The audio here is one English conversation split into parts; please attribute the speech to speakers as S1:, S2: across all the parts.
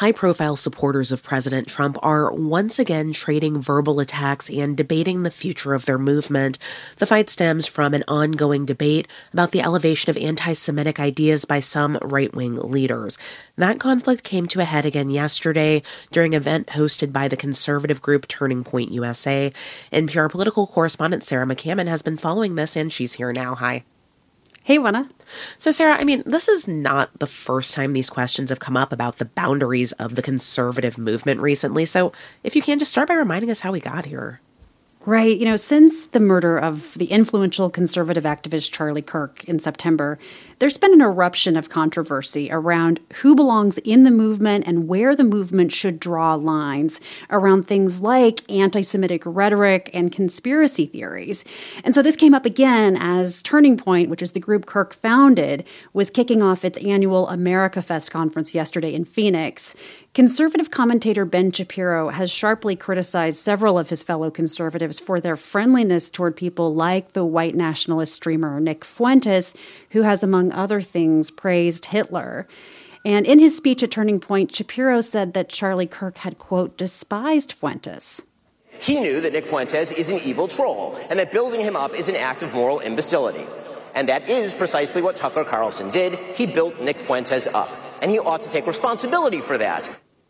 S1: High-profile supporters of President Trump are once again trading verbal attacks and debating the future of their movement. The fight stems from an ongoing debate about the elevation of anti-Semitic ideas by some right-wing leaders. That conflict came to a head again yesterday during an event hosted by the conservative group Turning Point USA. NPR political correspondent Sarah McCammon has been following this, and she's here now. Hi.
S2: Hey, Juana.
S1: So, Sarah, this is not the first time these questions have come up about the boundaries of the conservative movement recently. So, if you can, just start by reminding us how we got here.
S2: Right. Since the murder of the influential conservative activist Charlie Kirk in September, there's been an eruption of controversy around who belongs in the movement and where the movement should draw lines around things like anti-Semitic rhetoric and conspiracy theories. And so this came up again as Turning Point, which is the group Kirk founded, was kicking off its annual America Fest conference yesterday in Phoenix. Conservative commentator Ben Shapiro has sharply criticized several of his fellow conservatives for their friendliness toward people like the white nationalist streamer Nick Fuentes, who has, among other things, praised Hitler. And in his speech at Turning Point, Shapiro said that Charlie Kirk had, quote, despised Fuentes.
S3: He knew that Nick Fuentes is an evil troll and that building him up is an act of moral imbecility. And that is precisely what Tucker Carlson did. He built Nick Fuentes up. And he ought to take responsibility for that.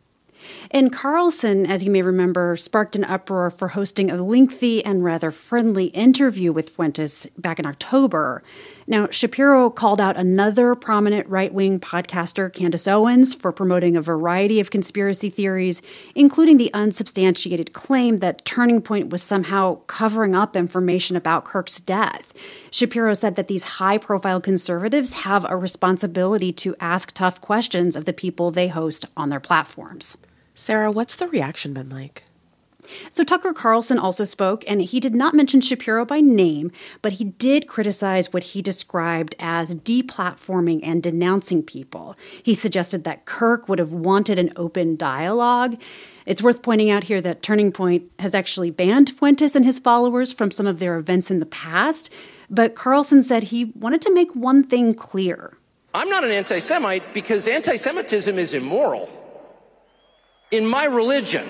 S2: And Carlson, as you may remember, sparked an uproar for hosting a lengthy and rather friendly interview with Fuentes back in October. Now, Shapiro called out another prominent right-wing podcaster, Candace Owens, for promoting a variety of conspiracy theories, including the unsubstantiated claim that Turning Point was somehow covering up information about Kirk's death. Shapiro said that these high-profile conservatives have a responsibility to ask tough questions of the people they host on their platforms.
S1: Sarah, what's the reaction been like?
S2: So Tucker Carlson also spoke, and he did not mention Shapiro by name, but he did criticize what he described as deplatforming and denouncing people. He suggested that Kirk would have wanted an open dialogue. It's worth pointing out here that Turning Point has actually banned Fuentes and his followers from some of their events in the past, but Carlson said he wanted to make one thing clear.
S4: I'm not an anti-Semite because anti-Semitism is immoral. In my religion,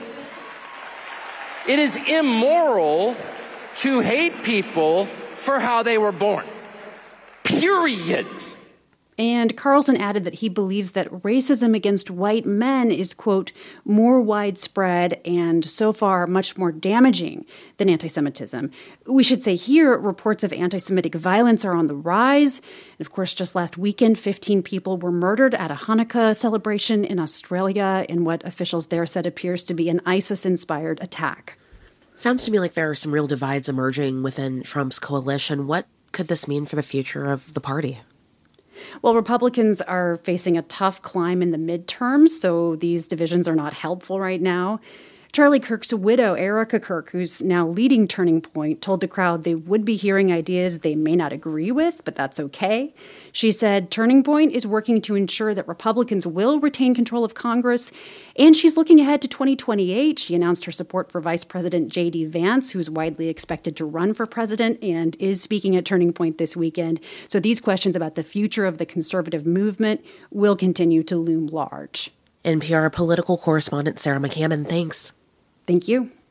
S4: it is immoral to hate people for how they were born. Period.
S2: And Carlson added that he believes that racism against white men is, quote, more widespread and so far much more damaging than anti-Semitism. We should say here, reports of anti-Semitic violence are on the rise. And of course, just last weekend, 15 people were murdered at a Hanukkah celebration in Australia in what officials there said appears to be an ISIS-inspired attack.
S1: Sounds to me like there are some real divides emerging within Trump's coalition. What could this mean for the future of the party?
S2: Well, Republicans are facing a tough climb in the midterms, so these divisions are not helpful right now. Charlie Kirk's widow, Erica Kirk, who's now leading Turning Point, told the crowd they would be hearing ideas they may not agree with, but that's okay. She said Turning Point is working to ensure that Republicans will retain control of Congress, and she's looking ahead to 2028. She announced her support for Vice President J.D. Vance, who's widely expected to run for president and is speaking at Turning Point this weekend. So these questions about the future of the conservative movement will continue to loom large.
S1: NPR political correspondent Sarah McCammon, thanks.
S2: Thank you.